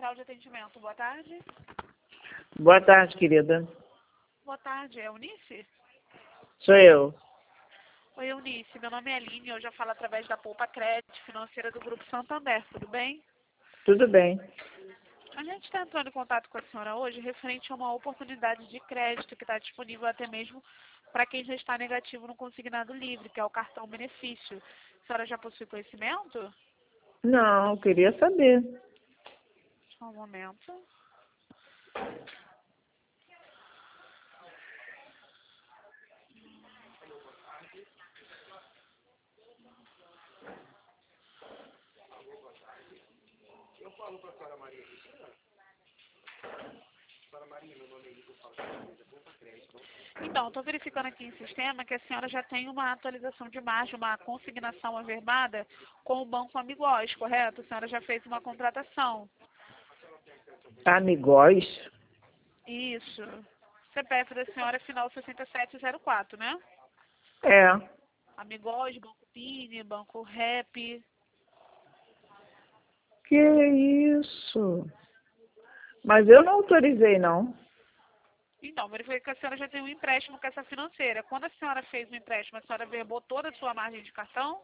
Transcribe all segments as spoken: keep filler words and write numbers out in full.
Central de Atendimento. Boa tarde. Boa tarde, querida. Boa tarde. É Eunice? Sou eu. Oi, Eunice. Meu nome é Aline. Eu já falo através da Poupa Crédito Financeira do Grupo Santander. Tudo bem? Tudo bem. A gente está entrando em contato com a senhora hoje referente a uma oportunidade de crédito que está disponível até mesmo para quem já está negativo no consignado livre, que é o cartão benefício. A senhora já possui conhecimento? Não, eu queria saber. Só um momento. Eu falo para a senhora Maria Cristina. Senhora Maria, meu nome é Igor, falo da Poupa Crédito. Então, estou verificando aqui em sistema que a senhora já tem uma atualização de margem, uma consignação averbada com o Banco Amigós, correto? A senhora já fez uma contratação. Amigós? Isso. C P F da senhora é final sessenta e sete zero quatro, né? É. Amigós, Banco Pini, Banco Rep. Que isso? Mas eu não autorizei, não. Então, verifiquei que a senhora já tem um empréstimo com essa financeira. Quando a senhora fez o empréstimo, a senhora verbou toda a sua margem de cartão?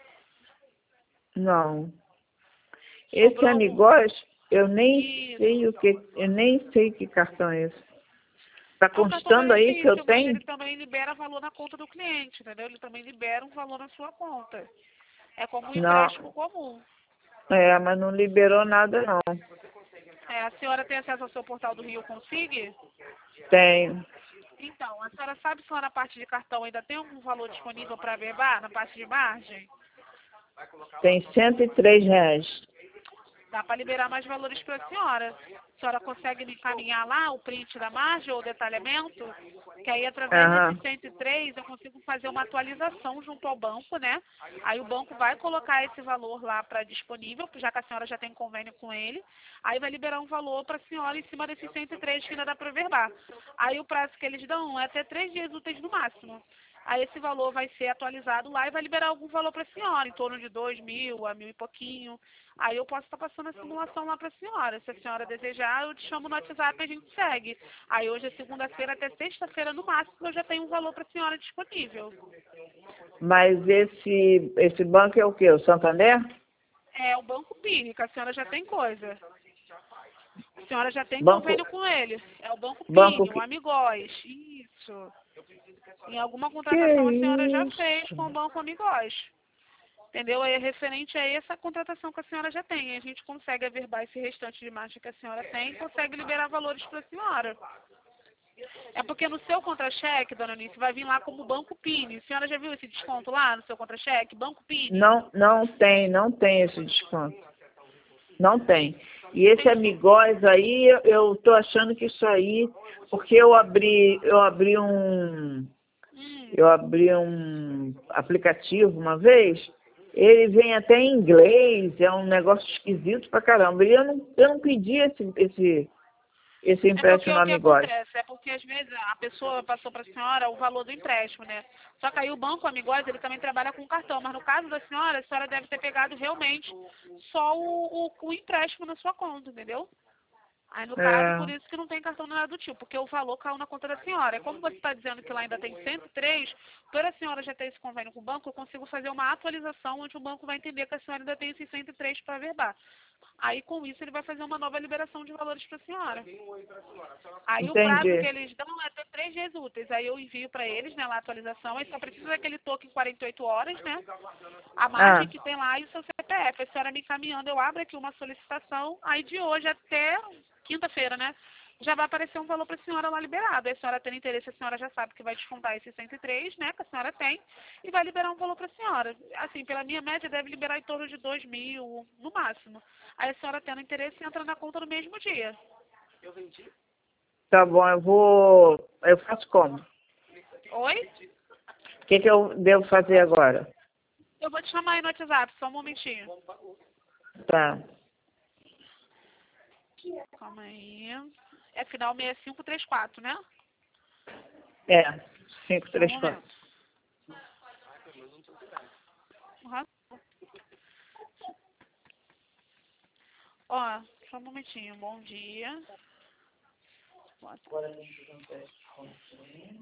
Não. Esse Sobrou algum... Amigós, eu nem Isso. sei o que, eu nem sei que cartão é esse. Tá É o cartão constando aí que eu benefício, mas tenho? ele também libera valor na conta do cliente, entendeu? Ele também libera um valor na sua conta. É como um Não. empréstimo comum. É, mas não liberou nada, não. É, a senhora tem acesso ao seu portal do Rio Consigue? Tenho. Então, a senhora sabe se lá na parte de cartão ainda tem algum valor disponível para verbar, na parte de margem? Tem cento e três reais. Dá para liberar mais valores para a senhora. A senhora consegue me encaminhar lá o print da margem ou o detalhamento? Que aí, através Aham. desse cento e três, eu consigo fazer uma atualização junto ao banco, né? Aí o banco vai colocar esse valor lá para disponível, já que a senhora já tem convênio com ele. Aí vai liberar um valor para a senhora em cima desses cento e três que ainda dá para verbar. Aí o prazo que eles dão é até três dias úteis no máximo. Aí esse valor vai ser atualizado lá e vai liberar algum valor para a senhora, em torno de dois mil a mil e pouquinho. Aí eu posso estar passando a simulação lá para a senhora. Se a senhora desejar, eu te chamo no WhatsApp e a gente segue. Aí hoje é segunda-feira até sexta-feira no máximo, eu já tenho um valor para a senhora disponível. Mas esse, esse banco é o quê? O Santander? É o Banco Pini, que a senhora já tem coisa. A senhora já tem Banco, convênio com ele. É o Banco banco Pini, o que... Amigós. Isso. Em alguma Que contratação a senhora já fez isso? com o Banco Amigós. Entendeu? Aí, referente a essa contratação que a senhora já tem. A gente consegue averbar esse restante de margem que a senhora tem e consegue liberar valores para a senhora. É porque no seu contra-cheque, dona Anice, vai vir lá como Banco Pini. A senhora já viu esse desconto lá no seu contra-cheque? Banco Pini? Não, não tem, não tem esse desconto. Não tem. E esse Amigós aí, eu, eu tô achando que isso aí, porque eu abri, eu abri um, Hum. eu abri um aplicativo uma vez, ele vem até em inglês, é um negócio esquisito pra caramba. E eu não, eu não pedi esse, esse, esse É porque empréstimo no o que Amigós. acontece? É porque às vezes a pessoa passou para a senhora o valor do empréstimo, né? Só que aí o Banco Amigós, ele também trabalha com cartão. Mas no caso da senhora, a senhora deve ter pegado realmente só o, o, o empréstimo na sua conta, entendeu? Aí, no caso, por É, isso que não tem cartão nada do tipo, porque o valor caiu na conta da senhora. É como você está dizendo que lá ainda tem cento e três, por a senhora já ter esse convênio com o banco, eu consigo fazer uma atualização onde o banco vai entender que a senhora ainda tem esses cento e três para verbar. Aí, com isso, ele vai fazer uma nova liberação de valores para a senhora. Aí, o prazo que entendi. eles dão é até três dias úteis. Aí, eu envio para eles, né, lá a atualização. Aí, só precisa daquele token em quarenta e oito horas, né? A margem Ah, que tem lá e o seu C P F. A senhora me encaminhando, eu abro aqui uma solicitação. Aí, de hoje até quinta-feira, né? Já vai aparecer um valor para a senhora lá liberado. Aí a senhora tendo interesse, a senhora já sabe que vai descontar esses cento e três, né? Que a senhora tem, e vai liberar um valor para a senhora. Assim, pela minha média, deve liberar em torno de dois mil, no máximo. Aí a senhora tendo interesse, entra na conta no mesmo dia. tá bom, eu vou. Eu faço como? Oi? O que, que eu devo fazer agora? Eu vou te chamar aí no WhatsApp, só um momentinho. Tá. Calma aí. É final seis cinco três quatro, né? É, cinco, Só um três, quatro. momento. Uhum. Ó, Só um momentinho. Bom dia. Agora deixa eu fazer um teste com você.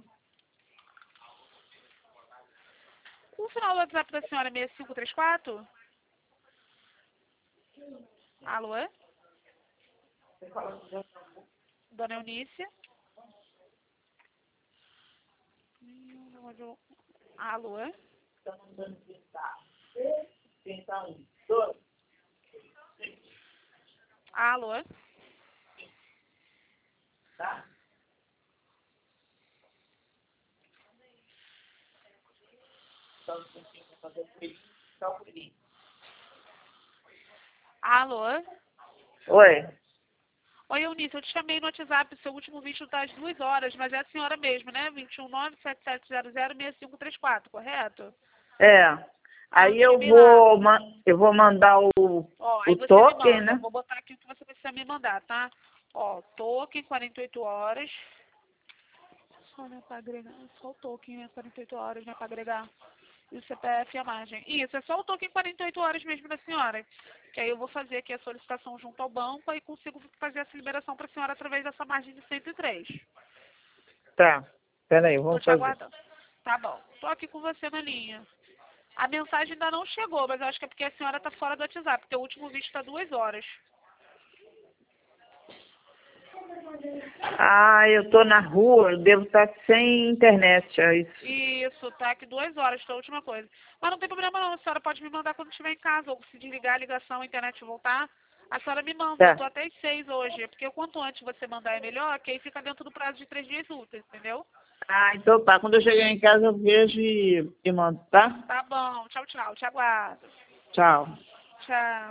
O final do WhatsApp da senhora é seis cinco três quatro? Alô? Você fala com você. Dona Eunícia? Alô? Estamos dando tentar. Tentar um, dois. Alô? Tá? Estamos tentando fazer o pelinho, só o pelinho. Alô? Oi. Oi, Eunice, eu te chamei no WhatsApp, seu último vídeo está às duas horas, mas é a senhora mesmo, né? dois um nove, sete sete zero zero, seis cinco três quatro, correto? É. Aí eu vou, ma eu vou mandar o, Ó, aí o você token, me manda. né? Eu vou botar aqui o que você precisa me mandar, tá? Ó, token, quarenta e oito horas. Só né, pra agregar. Só o token, né? quarenta e oito horas, né? Pra agregar. E o C P F e a margem. Isso, é só o token quarenta e oito horas mesmo da senhora. Que aí eu vou fazer aqui a solicitação junto ao banco e consigo fazer essa liberação pra senhora através dessa margem de cento e três. Tá. Peraí, Tô vamos te fazer. aguardando. Tá bom. Tô aqui com você na linha. A mensagem ainda não chegou, mas eu acho que é porque a senhora tá fora do WhatsApp, porque o último vídeo tá duas horas. Ah, eu tô na rua, eu devo estar sem internet, é isso. Isso, tá aqui duas horas, foi a última coisa. Mas não tem problema não, a senhora pode me mandar quando estiver em casa, ou se desligar a ligação, a internet voltar, a senhora me manda, eu Tá. tô até às seis hoje, porque quanto antes você mandar é melhor, que aí fica dentro do prazo de três dias úteis, entendeu? Ah, então tá. Quando eu chegar em casa eu vejo e, e mando, tá? Tá bom, tchau, tchau, te aguardo. Tchau. Tchau.